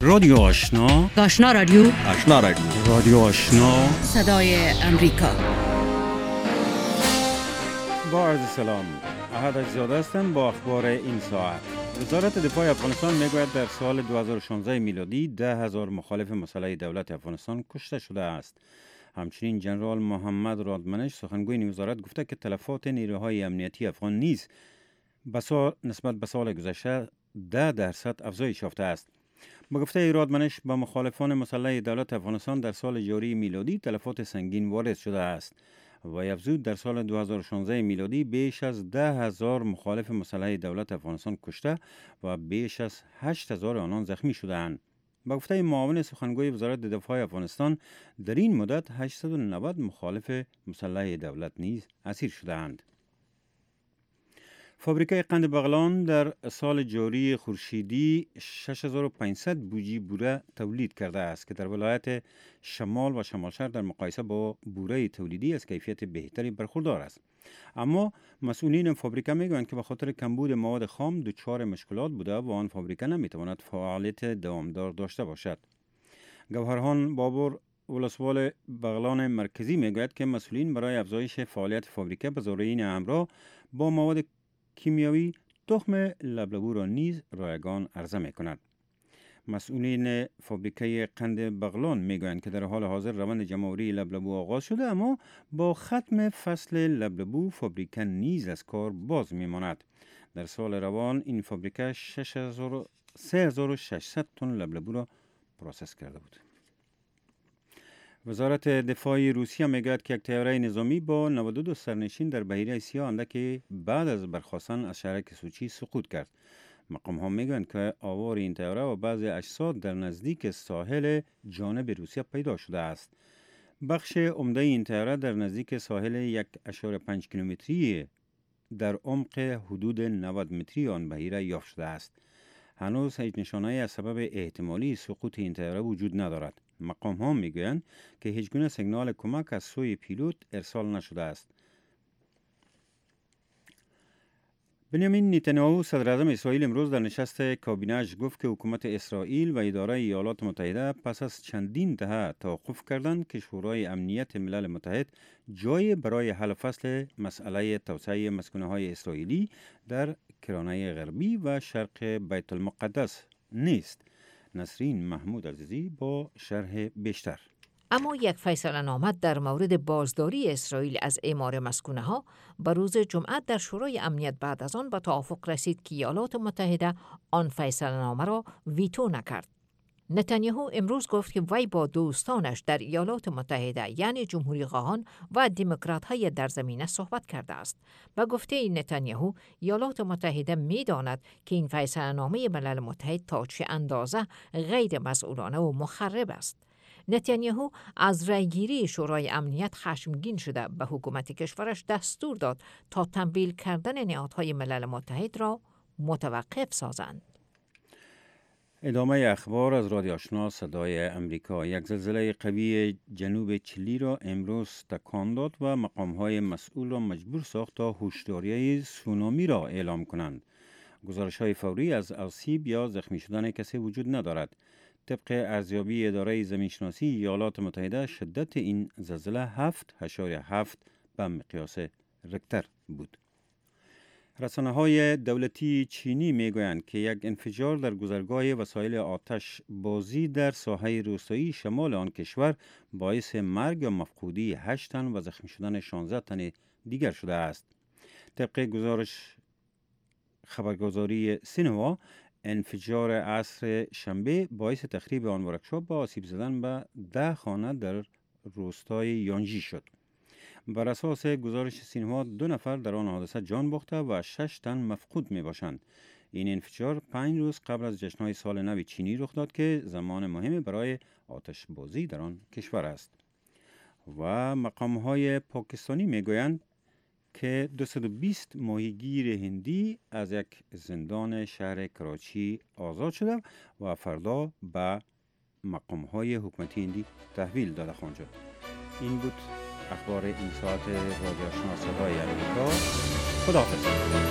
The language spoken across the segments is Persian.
رادیو آشنا، آشنا رادیو، آشنا رادیو، رادیو آشنا، صدای امریکا. با عرض سلام، احد اجزاده هستم با اخبار این ساعت. وزارت دفاع افغانستان میگوید در سال 2016 میلادی 10,000 مخالف مسلح دولت افغانستان کشته شده است. همچنین جنرال محمد رادمنش سخنگوی این وزارت گفته که تلفات نیروهای امنیتی افغان نیز نسبت به سال گذشته 10% افزایش یافته است. با گفته رادمنش به مخالفان مسلح دولت افغانستان در سال جاری میلادی تلفات سنگین وارد شده است و افزود در سال 2016 میلادی بیش از 10,000 مخالف مسلح دولت افغانستان کشته و بیش از 8,000 آنان زخمی شده‌اند. با گفته معاون سخنگوی وزارت دفاع افغانستان در این مدت 890 مخالف مسلح دولت نیز اسیر شده‌اند. فابریکه قند بغلان در سال جاری خورشیدی 6500 بوجی بوره تولید کرده است که در ولایت شمال و شمال شرق در مقایسه با بوره تولیدی از کیفیت بهتری برخوردار است. اما مسئولین فابریکه میگویند که به خاطر کمبود مواد خام دچار مشکلات بوده و آن فابریکه نمیتواند فعالیت دوامدار داشته باشد. گوهرهان بابور ولسوال بغلان مرکزی میگوید که مسئولین برای افزایش فعالیت فابریکه به زارعین همراه با مواد کیمیاوی تخم لبلبو را نیز رایگان عرضه می کند. مسئولین فابریکه قند بغلان می گویند که در حال حاضر روند جمع‌آوری لبلبو آغاز شده، اما با ختم فصل لبلبو فابریکه نیز از کار باز می ماند. در سال روان این فابریکه 3600 تن لبلبو را پروسس کرده بود. وزارت دفاع روسیه میگوید که یک طیاره نظامی با 92 سرنشین در بحیره سیاه اندکی بعد از برخاستن از شهرک سوچی سقوط کرد. مقام ها میگویند که آوار این طیاره و بعضی اجساد در نزدیک ساحل جانب روسیه پیدا شده است. بخش عمده این طیاره در نزدیک ساحل 1.5 کیلومتری در عمق حدود 90 متری آن بحیره یافت شده است. هنوز هیچ نشانه‌ای از سبب احتمالی سقوط این طیاره وجود ندارد. مقام ها میگویند که هیچ گونه سیگنال کمک از سوی پیلوت ارسال نشده است. بنیامین نتانیاهو صدر اعظم اسرائیل امروز در نشست کابینه‌اش گفت که حکومت اسرائیل و اداره ایالات متحده پس از چندین دهه توقف کردند که شورای امنیت ملل متحد جای برای حل فصل مسئله توسعه مسکونه‌های اسرائیلی در کرانه غربی و شرق بیت المقدس نیست. نسرین محمود عزیزی با شرح بیشتر. اما یک فیصله نامه در مورد بازداری اسرائیل از اعمار مسکونه ها به روز جمعه در شورای امنیت بعد از آن به توافق رسید که ایالات متحده آن فیصله نامه را ویتو نکرد. نتانیاهو امروز گفت که وی با دوستانش در ایالات متحده یعنی جمهوری خواهان و دموکرات های در زمینه صحبت کرده است. به گفته نتانیاهو ایالات متحده می داند که این فیصله نامه ملل متحد تا چه اندازه غیر مسئولانه و مخرب است. نتانیاهو از رأیگیری شورای امنیت خشمگین شده به حکومت کشورش دستور داد تا تمویل کردن نهادهای ملل متحد را متوقف سازند. ادامه اخبار از رادیو آشنا صدای امریکا. یک زلزله قوی جنوب چیلی را امروز تکان داد و مقام‌های مسئول را مجبور ساخت تا هشداری سونامی را اعلام کنند. گزارش‌های فوری از آسیب یا زخمی شدن کسی وجود ندارد. طبق ارزیابی اداره زمینشناسی ایالات متحده شدت این زلزله 7.7 به مقیاس ریکتر بود. رسانه‌های دولتی چینی میگویند که یک انفجار در گذرگاه وسایل آتش بازی در ساحه روستایی شمال آن کشور باعث مرگ یا مفقودی 8 تن و زخمی شدن 16 تن دیگر شده است. طبق خبرگزاری سینهوا انفجار عصر شنبه باعث تخریب آن ورکشاپ و آسیب زدن به 10 خانه در روستای یانجی شد. بر اساس گزارش سینهوا 2 نفر در آن حادثه جان باخته و 6 تن مفقود می باشند. این انفجار 5 روز قبل از جشن‌های سال نو چینی رخ داد که زمان مهمی برای آتش بازی در آن کشور است. و مقام‌های پاکستانی میگویند که 220 ماهیگیر هندی از یک زندان شهر کراچی آزاد شده و فردا به مقام‌های حکومتی هندی تحویل داده خواهند شد. این بود اخبار این ساعت رادیو آشنا صدای امریکا.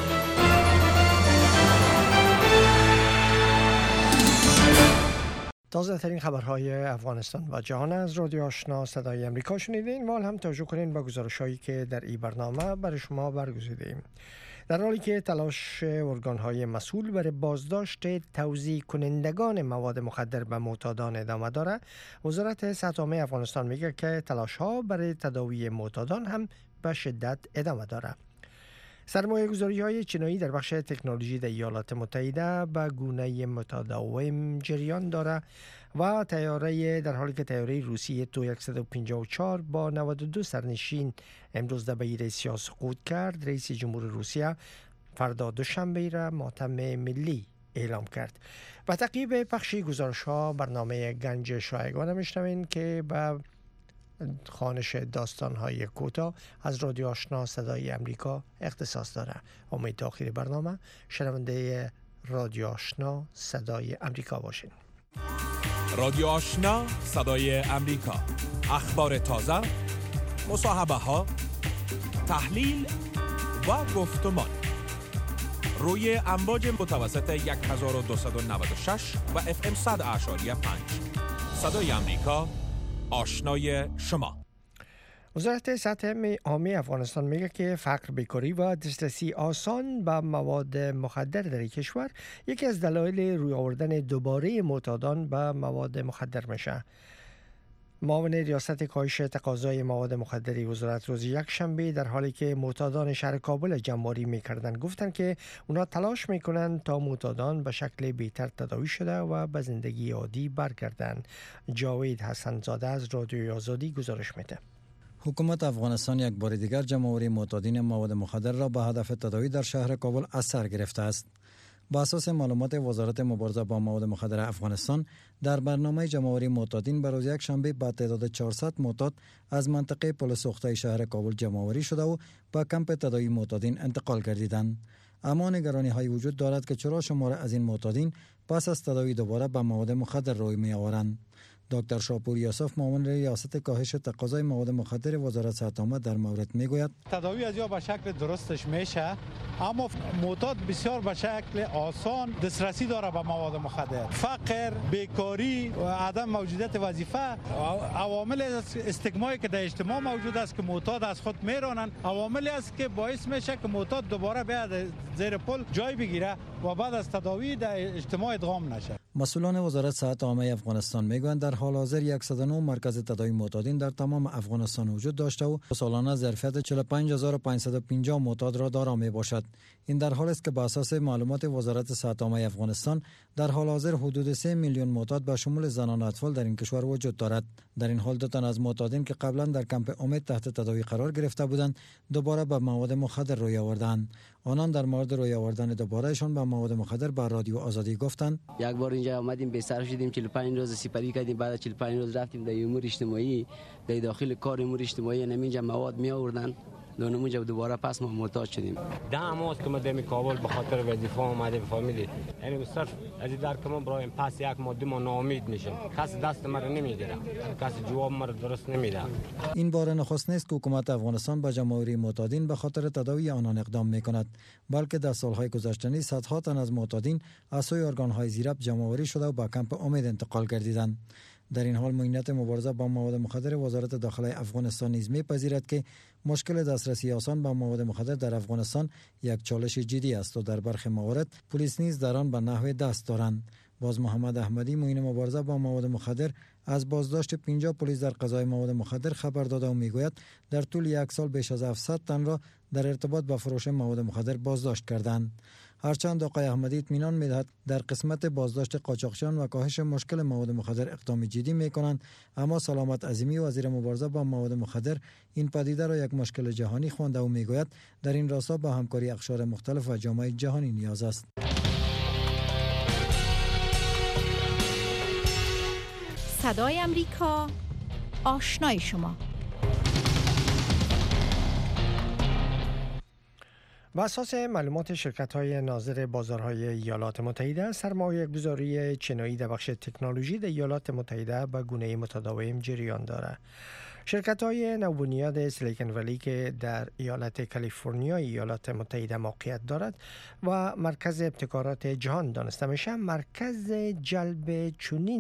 خداحافظ. تازه ترین خبرهای افغانستان و جهان از رادیو آشنا صدای امریکا شنیدین و هم توجه کنین به گزارش‌هایی که در این برنامه برای شما برگزیدیم. در حالی که تلاش ارگان‌های مسئول برای بازداشت توزیع کنندگان مواد مخدر به معتادان ادامه دارد، وزارت صحت عامه افغانستان میگه که تلاش‌ها برای تداوی معتادان هم به شدت ادامه دارد. سرمایه گذاری های چینایی در بخش تکنولوژی در ایالات متحده به گونه متداوم جریان دارد و در حالی که طیاره روسی تو 154 با 92 سرنشین امروز در بیره سیاه سقوط کرد، رئیس جمهور روسیه فردا دوشنبه را ماتم ملی اعلام کرد. و تعقیب پخش گزارش ها برنامه گنج شایگان میشنوین که به خوانش داستان‌های کوتاه از رادیو آشنا صدای امریکا اختصاص دارد. امید تا آخر برنامه شنونده رادیو آشنا صدای امریکا باشین. رادیو آشنا صدای امریکا، اخبار تازه، مصاحبه ها، تحلیل و گفتمان روی امواج متوسط 1296 و FM 100.5. صدای امریکا، آشنای شما. وزارت صحت عامه افغانستان میگه که فقر، بیکاری و دسترسی آسان به مواد مخدر در کشور یکی از دلایل روی آوردن دوباره معتادان به مواد مخدر میشه. معاون ریاست کاهش تقاضای مواد مخدری وزارت روز یکشنبه در حالی که معتادان شهر کابل جمع‌آوری میکردند گفتند که اونا تلاش میکنند تا معتادان به شکل بهتر تداوی شده و به زندگی عادی برگردند. جاوید حسن زاده از رادیوی آزادی گزارش میده. حکومت افغانستان یک بار دیگر جمع‌آوری معتادین مواد مخدر را به هدف تداوی در شهر کابل از سر گرفته است. با اساس معلومات وزارت مبارزه با مواد مخدر افغانستان، در برنامه جمع‌آوری معتادین به روز یکشنبه با تعداد 400 معتاد از منطقه پل سوخته شهر کابل جمع‌آوری شده و به کمپ تداوی معتادین انتقال گردیدند. اما نگرانی‌های وجود دارد که چرا شمار از این معتادین پس از تداوی دوباره به مواد مخدر روی می‌آورند. دکتر شاپور یوسف معاون ریاست کاهش تقاضای مواد مخدر وزارت صحت عامه در مورد میگوید تداوی از یا به شکل درستش میشه، اما معتاد بسیار به شکل آسان دسترسی داره به مواد مخدر. فقر، بیکاری و عدم موجودیت وظیفه عوامل استیگمایی که در اجتماع موجود است که معتاد از خود میرانند، عواملی است که باعث میشه که معتاد دوباره بیاد زیر پل جای بگیره و بعد از تداوی در اجتماع ادغام نشه. مسئولان وزارت صحت عامه افغانستان میگویند در حال حاضر 109 مرکز تداوی معتادین در تمام افغانستان وجود داشته و سالانه ظرفیت 45550 معتاد را دارا می باشد. این در حالی است که بر اساس معلومات وزارت صحت عامه افغانستان در حال حاضر حدود 3 میلیون معتاد به شمول زنان و اطفال در این کشور وجود دارد. در این حال 2 تن از معتادین که قبلا در کمپ امید تحت تداوی قرار گرفته بودند دوباره به مواد مخدر روی آوردند. آنان در مورد روی آوردن دوبارهشان به مواد مخدر به رادیو آزادی گفتند: یک بار اینجا آمدیم به سر شدیم 45 روز سپری کردیم، بعد 45 روز رفتیم در امور اجتماعی، در داخل کار امور اجتماعی نمینجا مواد می آوردن، دونمونجا دوباره پس ما محتاج شدیم. داموس که ما در کابل به خاطر وظیفه اومدیم فامیلی، یعنی صرف از در که ما برای پس یک ماده ما ناامید میشیم، کس دست ما رو نمیگیره، کس جواب ما رو درست نمیده. این بار نخست نیست که حکومت افغانستان به جمع‌آوری معتادین به خاطر تداوی آنان اقدام میکند، بلکه در سالهای گذشته صدها تن از معتادین از سوی ارگان‌های زیرب جمع‌آوری شده و به کمپ امید انتقال گردیدند. در این حال معینات مبارزه با مواد مخدر وزارت داخله افغانستان نیز می‌پذیرد که مشکل دسترسی آسان به مواد مخدر در افغانستان یک چالش جدی است و در برخی موارد پلیس نیز در آن به نحو دست دارند. باز محمد احمدی معین مبارزه با مواد مخدر از بازداشت 50 پلیس در قضای مواد مخدر خبر داده و میگوید در طول یک سال بیش از 700 تن را در ارتباط با فروش مواد مخدر بازداشت کردند. هرچند آقای احمدی اطمینان می‌دهد در قسمت بازداشت قاچاقچیان و کاهش مشکل مواد مخدر اقدام جدی می‌کنند، اما سلامت عظیمی وزیر مبارزه با مواد مخدر این پدیده را یک مشکل جهانی خوانده و میگوید در این راستا با همکاری اقشار مختلف و جامعه جهانی نیاز است. صدای امریکا، آشنای شما. بر اساس معلومات شرکت‌های ناظر بازارهای ایالات متحده، سرمایه‌گذاری چینایی در بخش تکنولوژی در ایالات متحده به گونه متداوم جریان دارد. شرکت‌های نوبنیاد سیلیکون ولی که در ایالت کالیفرنیا ایالات متحده موقعیت دارد و مرکز ابتکارات جهان دانسته میشه، مرکز جلب چنین